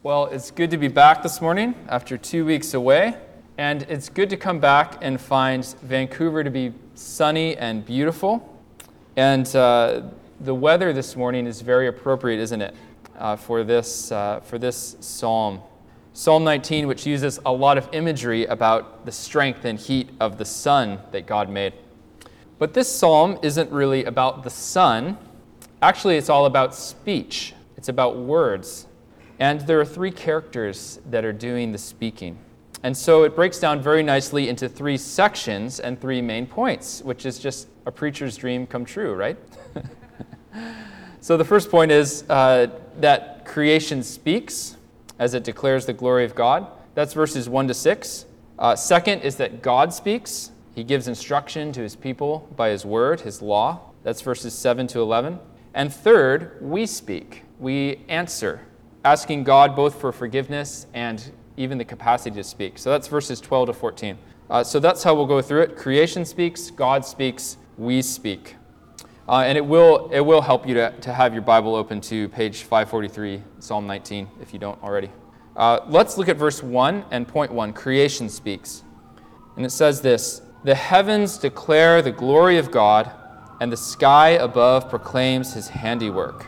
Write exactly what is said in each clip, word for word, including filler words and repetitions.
Well, it's good to be back this morning after two weeks away, and it's good to come back and find Vancouver to be sunny and beautiful. And uh, the weather this morning is very appropriate, isn't it, uh, for this uh, for this psalm. Psalm nineteen, which uses a lot of imagery about the strength and heat of the sun that God made. But this psalm isn't really about the sun. Actually, it's all about speech. It's about words. And there are three characters that are doing the speaking. And so it breaks down very nicely into three sections and three main points, which is just a preacher's dream come true, right? So the first point is uh, that creation speaks as it declares the glory of God. That's verses one to six. Uh, second is that God speaks. He gives instruction to his people by his word, his law. That's verses seven to eleven. And third, we speak. We answer, asking God both for forgiveness and even the capacity to speak. So that's verses twelve to fourteen. Uh, so that's how we'll go through it. Creation speaks, God speaks, we speak. Uh, and it will it will help you to, to have your Bible open to page five forty-three, Psalm nineteen, if you don't already. Uh, let's look at verse one and point one. Creation speaks. And it says this: "The heavens declare the glory of God, and the sky above proclaims his handiwork."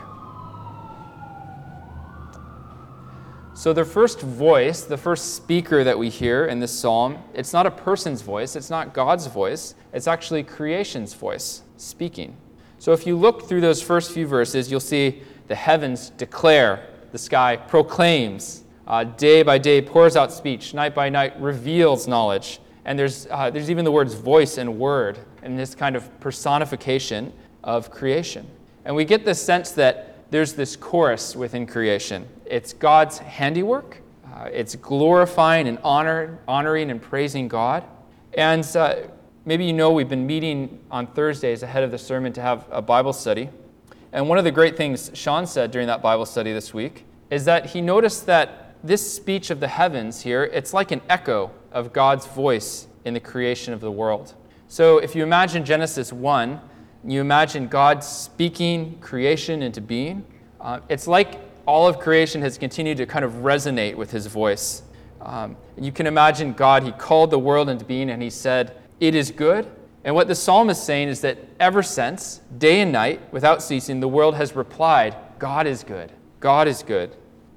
So the first voice, the first speaker that we hear in this psalm, it's not a person's voice, it's not God's voice, it's actually creation's voice speaking. So if you look through those first few verses, you'll see the heavens declare, the sky proclaims, uh, day by day pours out speech, night by night reveals knowledge. And there's uh, there's even the words voice and word, and this kind of personification of creation. And we get the sense that there's this chorus within creation. It's God's handiwork. Uh, it's glorifying and honor, honoring and praising God. And uh, maybe you know we've been meeting on Thursdays ahead of the sermon to have a Bible study. And one of the great things Sean said during that Bible study this week is that he noticed that this speech of the heavens here, it's like an echo of God's voice in the creation of the world. So if you imagine Genesis one, you imagine God speaking creation into being. Uh, it's like all of creation has continued to kind of resonate with his voice. Um, you can imagine God, he called the world into being and he said, "It is good." And what the psalm is saying is that ever since, day and night, without ceasing, the world has replied, "God is good. God is good."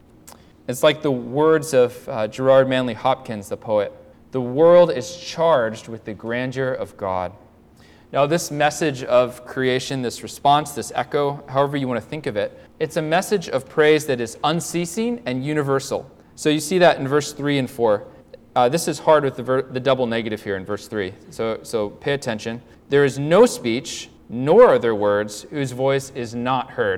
It's like the words of uh, Gerard Manley Hopkins, the poet. "The world is charged with the grandeur of God." Now, this message of creation, this response, this echo, however you want to think of it, it's a message of praise that is unceasing and universal. So you see that in verse three and four. Uh, this is hard with the, ver- the double negative here in verse three. So, so pay attention. "There is no speech, nor are there words, whose voice is not heard."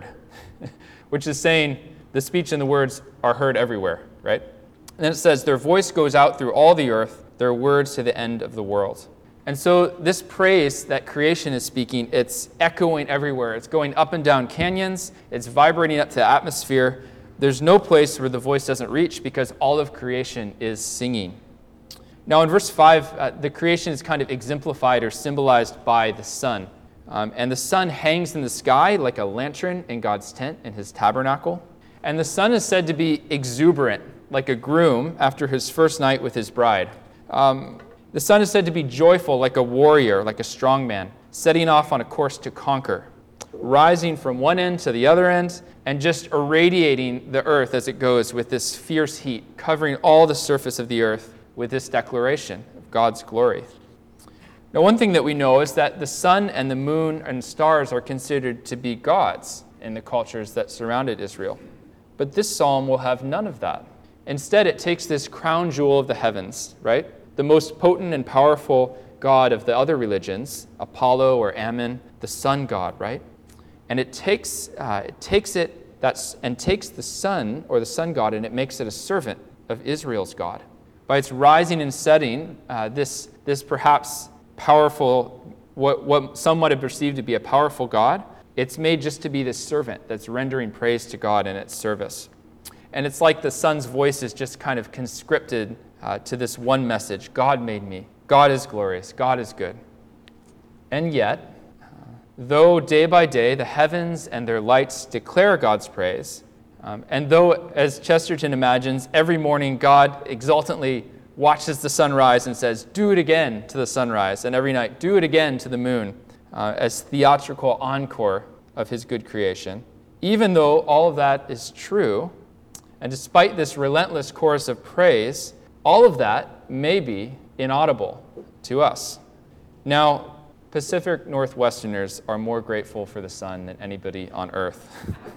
Which is saying the speech and the words are heard everywhere, right? And then it says, "Their voice goes out through all the earth, their words to the end of the world." And so this praise that creation is speaking, it's echoing everywhere. It's going up and down canyons. It's vibrating up to the atmosphere. There's no place where the voice doesn't reach because all of creation is singing. Now in verse five, uh, the creation is kind of exemplified or symbolized by the sun. Um, and the sun hangs in the sky like a lantern in God's tent, in his tabernacle. And the sun is said to be exuberant, like a groom after his first night with his bride. Um, The sun is said to be joyful like a warrior, like a strong man, setting off on a course to conquer, rising from one end to the other end, and just irradiating the earth as it goes with this fierce heat, covering all the surface of the earth with this declaration of God's glory. Now, one thing that we know is that the sun and the moon and stars are considered to be gods in the cultures that surrounded Israel. But this psalm will have none of that. Instead, it takes this crown jewel of the heavens, right? The most potent and powerful god of the other religions, Apollo or Ammon, the sun god, right? And it takes uh, it takes it that's and takes the sun or the sun god and it makes it a servant of Israel's God. By its rising and setting, uh, this this perhaps powerful what what some might have perceived to be a powerful god, it's made just to be this servant that's rendering praise to God in its service. And it's like the sun's voice is just kind of conscripted Uh, to this one message: God made me. God is glorious. God is good. And yet, uh, though day by day the heavens and their lights declare God's praise, Um, and though, as Chesterton imagines, every morning God exultantly watches the sunrise and says, "Do it again," to the sunrise, and every night, "Do it again," to the moon, uh, as theatrical encore of his good creation. Even though all of that is true, and despite this relentless chorus of praise, all of that may be inaudible to us. Now, Pacific Northwesterners are more grateful for the sun than anybody on earth.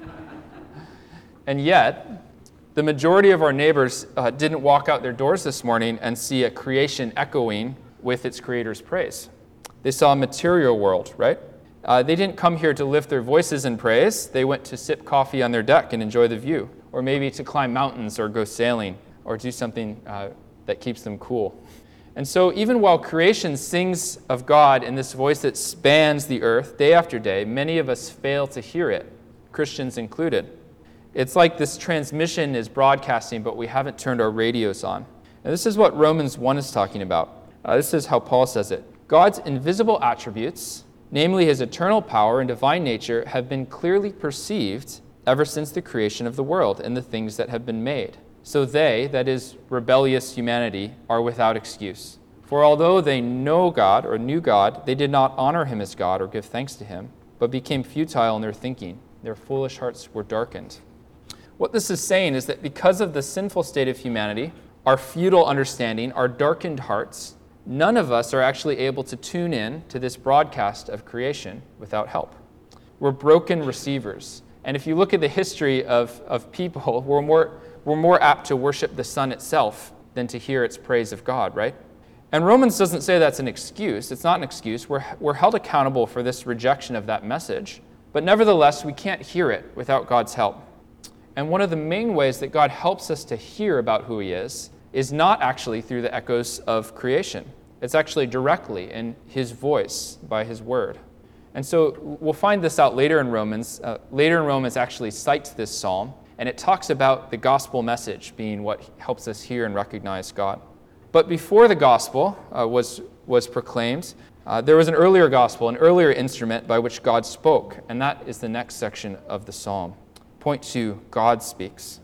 And yet, the majority of our neighbors uh, didn't walk out their doors this morning and see a creation echoing with its creator's praise. They saw a material world, right? Uh, they didn't come here to lift their voices in praise. They went to sip coffee on their deck and enjoy the view, or maybe to climb mountains or go sailing or do something uh, that keeps them cool. And so even while creation sings of God in this voice that spans the earth day after day, many of us fail to hear it, Christians included. It's like this transmission is broadcasting, but we haven't turned our radios on. And this is what Romans one is talking about. Uh, this is how Paul says it. God's invisible attributes, namely his eternal power and divine nature, have been clearly perceived ever since the creation of the world and the things that have been made. So they, that is, rebellious humanity, are without excuse. For although they know God or knew God, they did not honor him as God or give thanks to him, but became futile in their thinking. Their foolish hearts were darkened. What this is saying is that because of the sinful state of humanity, our futile understanding, our darkened hearts, none of us are actually able to tune in to this broadcast of creation without help. We're broken receivers. And if you look at the history of, of people, we're more, we're more apt to worship the sun itself than to hear its praise of God, right? And Romans doesn't say that's an excuse. It's not an excuse. We're, we're held accountable for this rejection of that message. But nevertheless, we can't hear it without God's help. And one of the main ways that God helps us to hear about who he is is not actually through the echoes of creation. It's actually directly in his voice by his word. And so we'll find this out later in Romans. Uh, later in Romans actually cites this psalm, and it talks about the gospel message being what helps us hear and recognize God. But before the gospel uh, was, was proclaimed, uh, there was an earlier gospel, an earlier instrument by which God spoke, and that is the next section of the psalm. Point two, God speaks.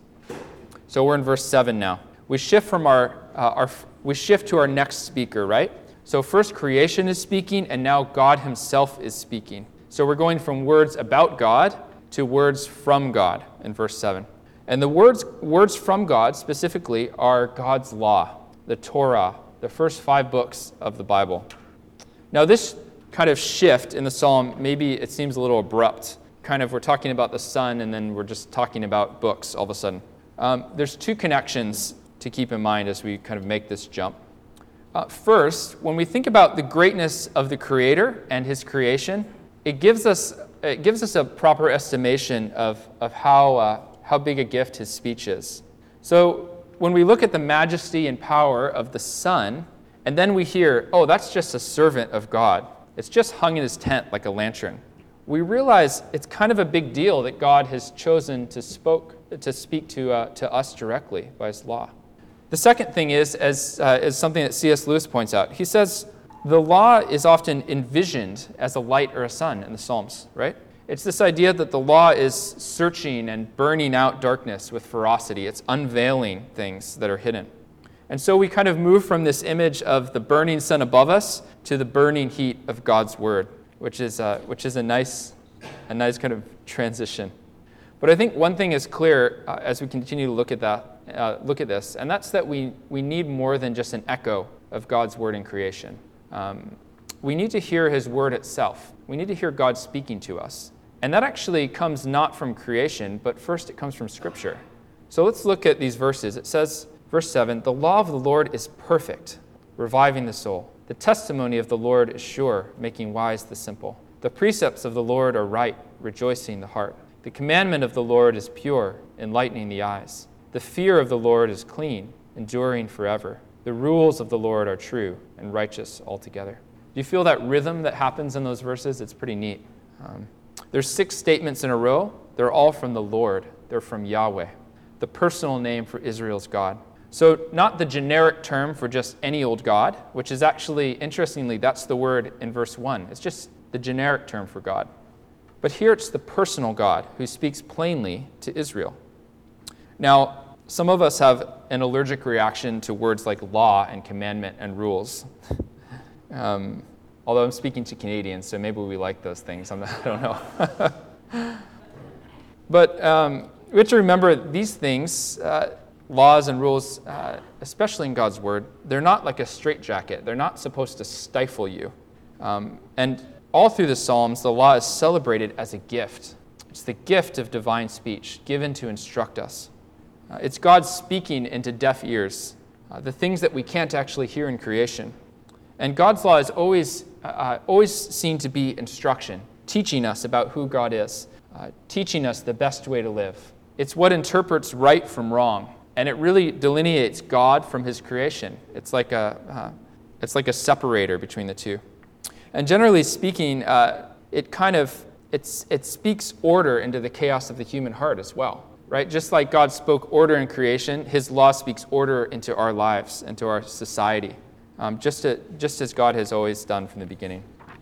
So we're in verse seven now. We shift from our, uh, our we shift to our next speaker, right? So first creation is speaking, and now God himself is speaking. So we're going from words about God to words from God in verse seven. And the words words from God specifically are God's law, the Torah, the first five books of the Bible. Now this kind of shift in the psalm, maybe it seems a little abrupt. Kind of we're talking about the sun and then we're just talking about books all of a sudden. Um, there's two connections to keep in mind as we kind of make this jump. Uh, first, when we think about the greatness of the Creator and his creation, it gives us it gives us a proper estimation of, of how, uh, how big a gift his speech is. So when we look at the majesty and power of the sun, and then we hear, oh, that's just a servant of God. It's just hung in his tent like a lantern. We realize it's kind of a big deal that God has chosen to spoke to speak to uh, to us directly by his law. The second thing is, as uh, is something that C S Lewis points out. He says the law is often envisioned as a light or a sun in the Psalms, right? It's this idea that the law is searching and burning out darkness with ferocity. It's unveiling things that are hidden. And so we kind of move from this image of the burning sun above us to the burning heat of God's word, which is uh, which is a nice, a nice kind of transition. But I think one thing is clear uh, as we continue to look at that, uh, look at this, and that's that we we need more than just an echo of God's word in creation. Um, we need to hear his word itself. We need to hear God speaking to us, and that actually comes not from creation, but first it comes from Scripture. So let's look at these verses. It says, verse seven, "The law of the Lord is perfect, reviving the soul. The testimony of the Lord is sure, making wise the simple. The precepts of the Lord are right, rejoicing the heart. The commandment of the Lord is pure, enlightening the eyes. The fear of the Lord is clean, enduring forever. The rules of the Lord are true and righteous altogether." Do you feel that rhythm that happens in those verses? It's pretty neat. Um, there's six statements in a row. They're all from the Lord. They're from Yahweh, the personal name for Israel's God. So not the generic term for just any old God, which is actually, interestingly, that's the word in verse one. It's just the generic term for God. But here it's the personal God who speaks plainly to Israel. Now, some of us have an allergic reaction to words like law and commandment and rules. um, although I'm speaking to Canadians, so maybe we like those things. I'm not, I don't know. But um, we have to remember these things, uh, laws and rules, uh, especially in God's Word, they're not like a straitjacket. They're not supposed to stifle you. Um, and all through the Psalms, the law is celebrated as a gift. It's the gift of divine speech given to instruct us. Uh, it's God speaking into deaf ears, uh, the things that we can't actually hear in creation. And God's law is always, uh, always seen to be instruction, teaching us about who God is, uh, teaching us the best way to live. It's what interprets right from wrong, and it really delineates God from his creation. It's like a, uh, it's like a separator between the two. And generally speaking, uh, it kind of, it's, it speaks order into the chaos of the human heart as well. Right? Just like God spoke order in creation, his law speaks order into our lives, into our society, um, just, to, just as God has always done from the beginning.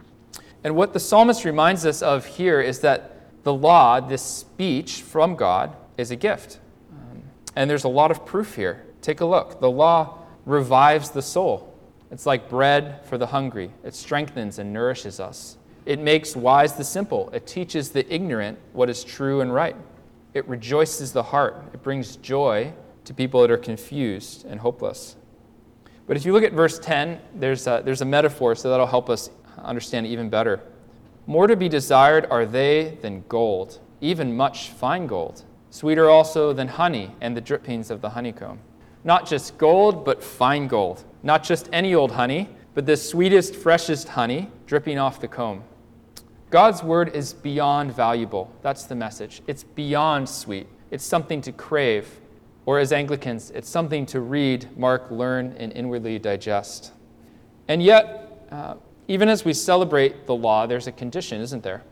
And what the psalmist reminds us of here is that the law, this speech from God, is a gift. Um, and there's a lot of proof here. Take a look. The law revives the soul. It's like bread for the hungry. It strengthens and nourishes us. It makes wise the simple. It teaches the ignorant what is true and right. It rejoices the heart. It brings joy to people that are confused and hopeless. But if you look at verse ten, there's a, there's a metaphor, so that'll help us understand it even better. More to be desired are they than gold, even much fine gold, sweeter also than honey and the drippings of the honeycomb. Not just gold, but fine gold. Not just any old honey, but the sweetest, freshest honey dripping off the comb. God's word is beyond valuable. That's the message. It's beyond sweet. It's something to crave. Or as Anglicans, it's something to read, mark, learn, and inwardly digest. And yet, uh, even as we celebrate the law, there's a condition, isn't there?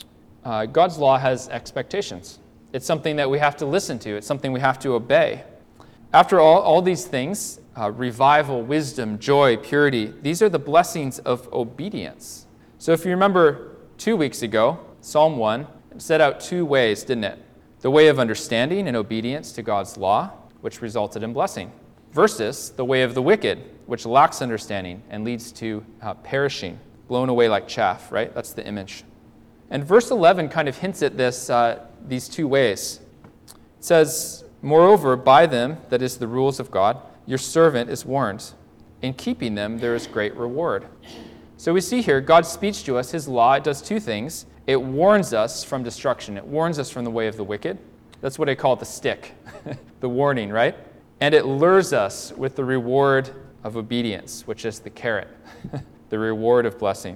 Uh, God's law has expectations. It's something that we have to listen to. It's something we have to obey. After all, all these things, uh, revival, wisdom, joy, purity, these are the blessings of obedience. So if you remember, two weeks ago, Psalm one set out two ways, didn't it? The way of understanding and obedience to God's law, which resulted in blessing, versus the way of the wicked, which lacks understanding and leads to uh, perishing, blown away like chaff, right? That's the image. And verse eleven kind of hints at this, uh, these two ways. It says, moreover, by them, that is the rules of God, your servant is warned. In keeping them, there is great reward. So we see here God's speech to us, his law, it does two things. It warns us from destruction. It warns us from the way of the wicked. That's what I call the stick, the warning, right? And it lures us with the reward of obedience, which is the carrot, the reward of blessing.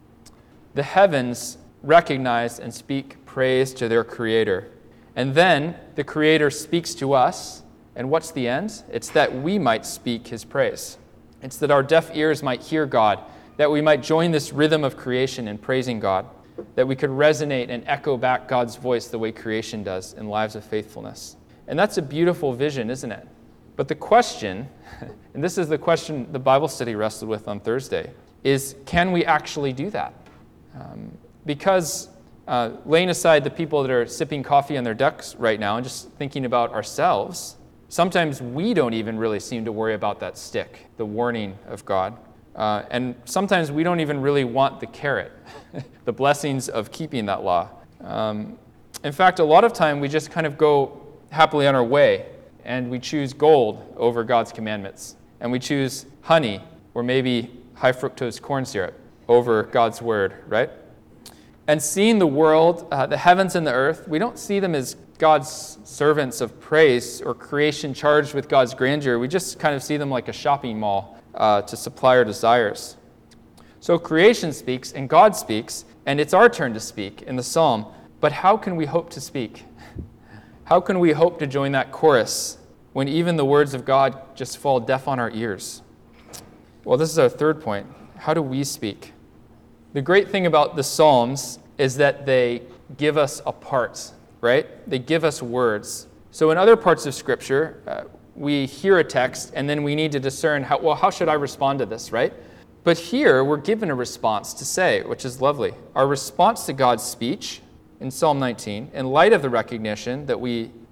The heavens recognize and speak praise to their Creator. And then the Creator speaks to us. And what's the end? It's that we might speak his praise. It's that our deaf ears might hear God, that we might join this rhythm of creation in praising God, that we could resonate and echo back God's voice the way creation does in lives of faithfulness. And that's a beautiful vision, isn't it? But the question, and this is the question the Bible study wrestled with on Thursday, is can we actually do that? Um, because uh, laying aside the people that are sipping coffee on their decks right now and just thinking about ourselves, sometimes we don't even really seem to worry about that stick, the warning of God. Uh, and sometimes we don't even really want the carrot, the blessings of keeping that law. Um, in fact, a lot of time we just kind of go happily on our way and we choose gold over God's commandments. And we choose honey or maybe high fructose corn syrup over God's word, right? And seeing the world, uh, the heavens and the earth, we don't see them as God's servants of praise or creation charged with God's grandeur. We just kind of see them like a shopping mall uh, to supply our desires. So creation speaks and God speaks, and it's our turn to speak in the psalm. But how can we hope to speak? How can we hope to join that chorus when even the words of God just fall deaf on our ears? Well, this is our third point. How do we speak? The great thing about the Psalms is that they give us a part, right? They give us words. So in other parts of Scripture, uh, we hear a text and then we need to discern, how, well, how should I respond to this, right? But here, we're given a response to say, which is lovely. Our response to God's speech in Psalm nineteen, in light of the recognition that we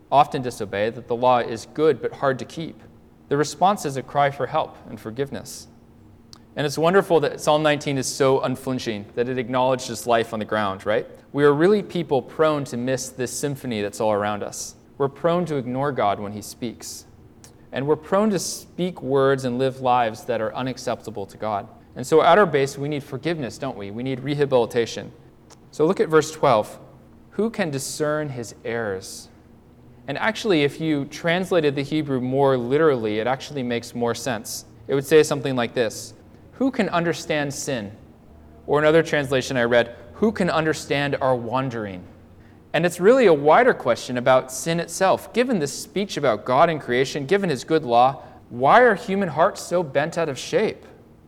often disobey, that the law is good but hard to keep. The response is a cry for help and forgiveness. And it's wonderful that Psalm nineteen is so unflinching, that it acknowledges life on the ground, right? We are really people prone to miss this symphony that's all around us. We're prone to ignore God when he speaks. And we're prone to speak words and live lives that are unacceptable to God. And so at our base, we need forgiveness, don't we? We need rehabilitation. So look at verse twelve. Who can discern his errors? And actually, if you translated the Hebrew more literally, it actually makes more sense. It would say something like this: who can understand sin? Or another translation I read, who can understand our wandering? And it's really a wider question about sin itself. Given this speech about God and creation, given his good law, why are human hearts so bent out of shape?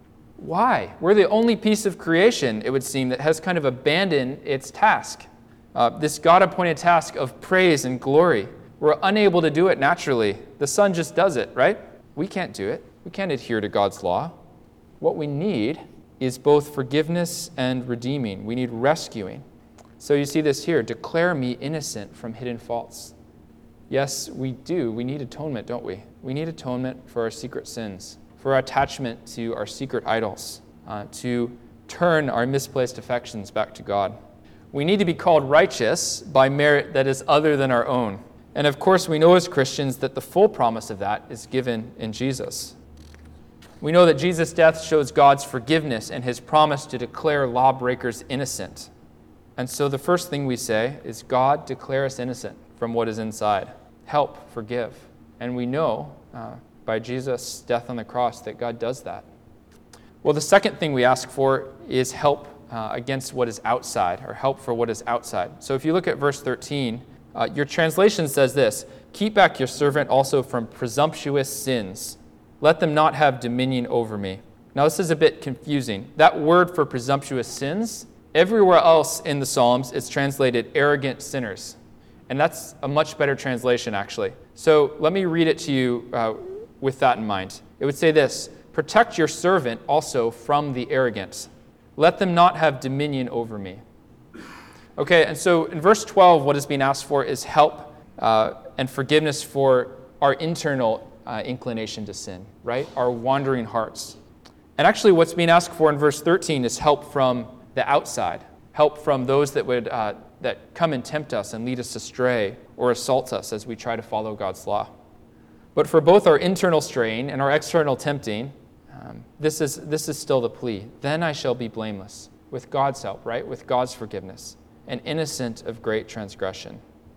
Why? We're the only piece of creation, it would seem, that has kind of abandoned its task. Uh, this God-appointed task of praise and glory. We're unable to do it naturally. The Son just does it, right? We can't do it. We can't adhere to God's law. What we need is both forgiveness and redeeming. We need rescuing. So you see this here: declare me innocent from hidden faults. Yes, we do. We need atonement, don't we? We need atonement for our secret sins, for our attachment to our secret idols, uh, to turn our misplaced affections back to God. We need to be called righteous by merit that is other than our own. And of course, we know as Christians that the full promise of that is given in Jesus. We know that Jesus' death shows God's forgiveness and his promise to declare lawbreakers innocent. And so the first thing we say is, God, declare us innocent from what is inside. Help, forgive. And we know uh, by Jesus' death on the cross that God does that. Well, the second thing we ask for is help uh, against what is outside, or help for what is outside. So if you look at verse thirteen, uh, your translation says this: keep back your servant also from presumptuous sins. Let them not have dominion over me. Now this is a bit confusing. That word for presumptuous sins, everywhere else in the Psalms, it's translated arrogant sinners. And that's a much better translation, actually. So let me read it to you uh, with that in mind. It would say this: protect your servant also from the arrogant. Let them not have dominion over me. Okay, and so in verse twelve, what is being asked for is help uh, and forgiveness for our internal uh, inclination to sin, right? Our wandering hearts. And actually what's being asked for in verse thirteen is help from the outside, help from those that would uh, that come and tempt us and lead us astray or assault us as we try to follow God's law. But for both our internal straying and our external tempting, um, this is this is still the plea. Then I shall be blameless, with God's help, right? With God's forgiveness, and innocent of great transgression.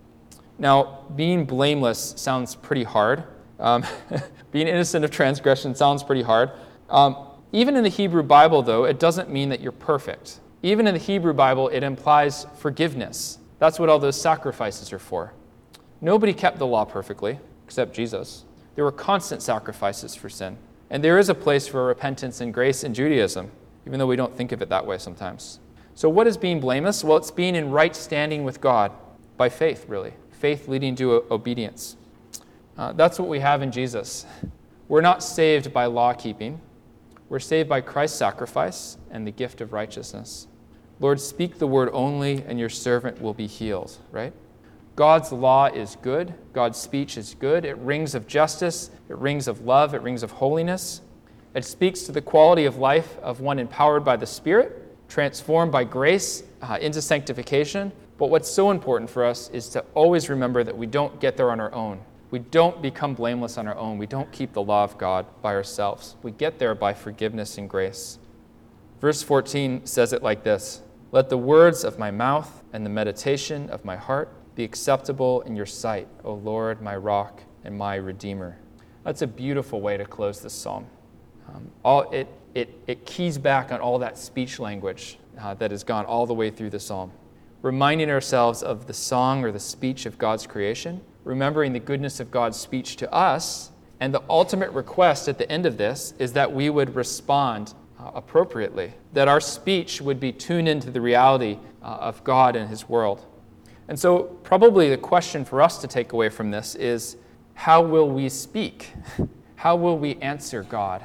Now, being blameless sounds pretty hard. Um, being innocent of transgression sounds pretty hard. Um, even in the Hebrew Bible, though, it doesn't mean that you're perfect. Even in the Hebrew Bible, it implies forgiveness. That's what all those sacrifices are for. Nobody kept the law perfectly, except Jesus. There were constant sacrifices for sin. And there is a place for repentance and grace in Judaism, even though we don't think of it that way sometimes. So what is being blameless? Well, it's being in right standing with God by faith, really. Faith leading to obedience. Uh, that's what we have in Jesus. We're not saved by law keeping. We're saved by Christ's sacrifice and the gift of righteousness. Lord, speak the word only, and your servant will be healed, right? God's law is good. God's speech is good. It rings of justice. It rings of love. It rings of holiness. It speaks to the quality of life of one empowered by the Spirit, transformed by grace uh, into sanctification. But what's so important for us is to always remember that we don't get there on our own. We don't become blameless on our own. We don't keep the law of God by ourselves. We get there by forgiveness and grace. Verse fourteen says it like this: let the words of my mouth and the meditation of my heart be acceptable in your sight, O Lord, my rock and my redeemer. That's a beautiful way to close this psalm. Um, all it, it, it keys back on all that speech language uh, that has gone all the way through the psalm, reminding ourselves of the song or the speech of God's creation, remembering the goodness of God's speech to us, and the ultimate request at the end of this is that we would respond uh, appropriately, that our speech would be tuned into the reality uh, of God and his world. And so probably the question for us to take away from this is, how will we speak? How will we answer God?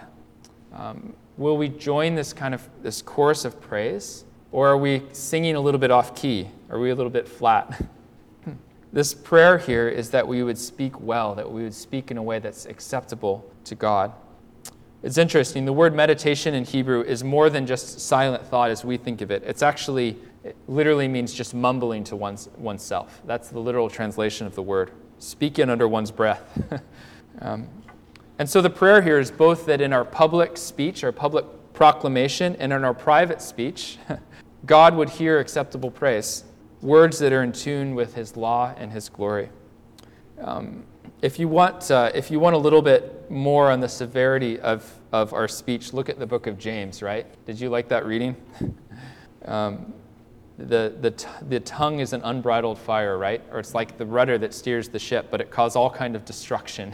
Um, will we join this kind of this chorus of praise? Or are we singing a little bit off key? Are we a little bit flat? This prayer here is that we would speak well, that we would speak in a way that's acceptable to God. It's interesting. The word meditation in Hebrew is more than just silent thought as we think of it. It's actually, it literally means just mumbling to one's, oneself. That's the literal translation of the word. Speaking under one's breath. um, and so the prayer here is both that in our public speech, our public proclamation, and in our private speech, God would hear acceptable praise, words that are in tune with his law and his glory. Um, If you want, uh, if you want a little bit more on the severity of, of our speech, look at the book of James, right? Did you like that reading? um, the, the, t- the tongue is an unbridled fire, right? Or it's like the rudder that steers the ship, but it causes all kind of destruction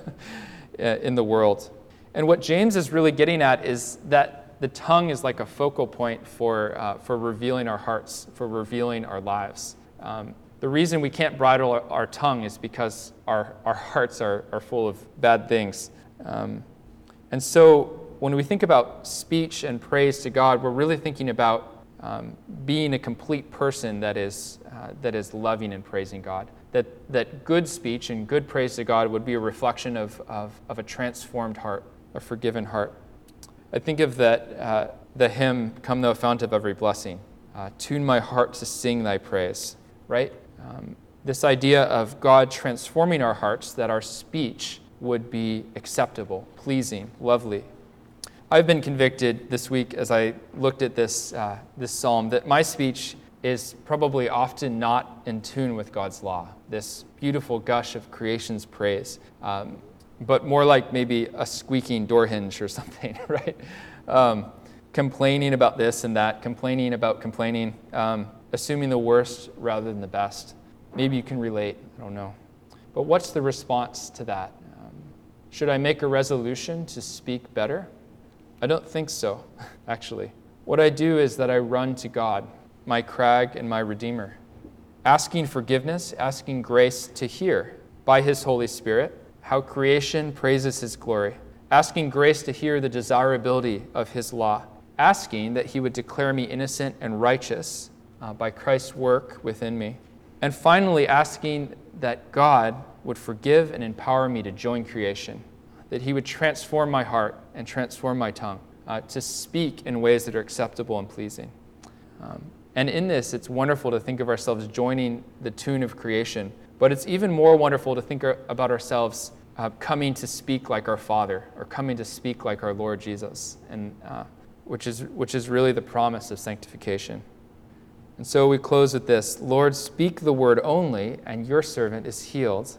in the world. And what James is really getting at is that the tongue is like a focal point for, uh, for revealing our hearts, for revealing our lives. Um, The reason we can't bridle our, our tongue is because our, our hearts are, are full of bad things. Um, and so when we think about speech and praise to God, we're really thinking about um, being a complete person that is, uh, that is loving and praising God. That, that good speech and good praise to God would be a reflection of, of, of a transformed heart, a forgiven heart. I think of that uh, the hymn, "Come Thou Fount of Every Blessing," uh, "Tune my heart to sing thy praise," right? Um, this idea of God transforming our hearts, that our speech would be acceptable, pleasing, lovely. I've been convicted this week as I looked at this, uh, this psalm that my speech is probably often not in tune with God's law, this beautiful gush of creation's praise, um, but more like maybe a squeaking door hinge or something, right? Um, complaining about this and that, complaining about complaining, um, assuming the worst rather than the best. Maybe you can relate, I don't know. But what's the response to that? Um, should I make a resolution to speak better? I don't think so, actually. What I do is that I run to God, my crag and my Redeemer, asking forgiveness, asking grace to hear by his Holy Spirit how creation praises his glory, asking grace to hear the desirability of his law, asking that he would declare me innocent and righteous Uh, by Christ's work within me. And finally, asking that God would forgive and empower me to join creation, that he would transform my heart and transform my tongue uh, to speak in ways that are acceptable and pleasing. Um, and in this, it's wonderful to think of ourselves joining the tune of creation, but it's even more wonderful to think about ourselves uh, coming to speak like our Father, or coming to speak like our Lord Jesus, and uh, which is which is really the promise of sanctification. And so we close with this: Lord, speak the word only, and your servant is healed.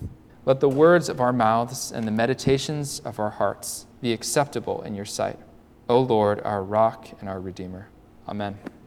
Let the words of our mouths and the meditations of our hearts be acceptable in your sight, O Lord, our rock and our Redeemer. Amen.